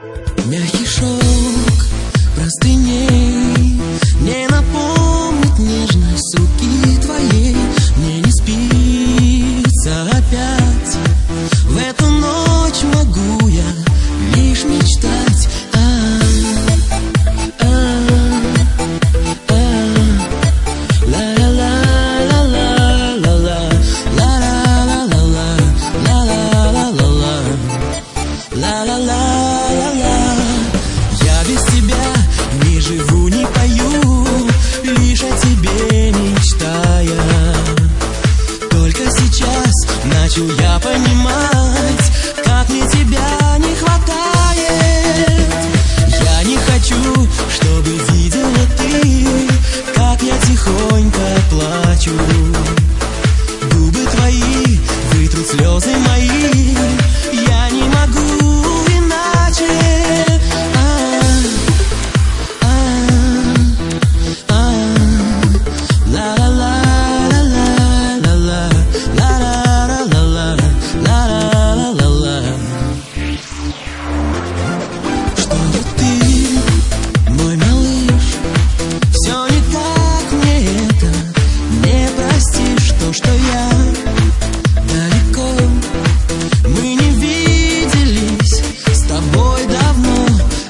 Мягкий шелк простыней не напомнит нежность руки твоей. Мне не спится опять, в эту ночь могу я лишь мечтать. Я без тебя не живу, не пою, лишь о тебе мечтая. Только сейчас начал я понимать, как мне тебя не хватает. Я не хочу, чтобы видела ты, как я тихонько плачу. Губы твои вытрут слезы мои, я не могу иначе. Что не ты, мой малыш, все не так, мне это не простишь. То, что я далеко, мы не виделись с тобой давно.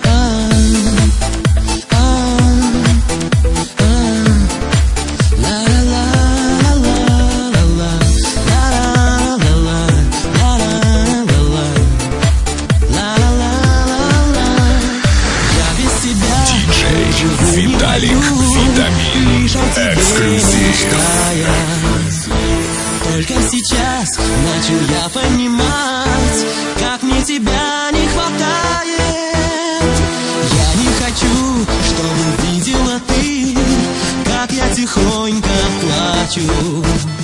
Я без тебя Диджей Виталик Витамин. Эксклюзив. Только сейчас начал я понимать, как мне тебя не хватает. Я не хочу, чтобы видела ты, как я тихонько плачу.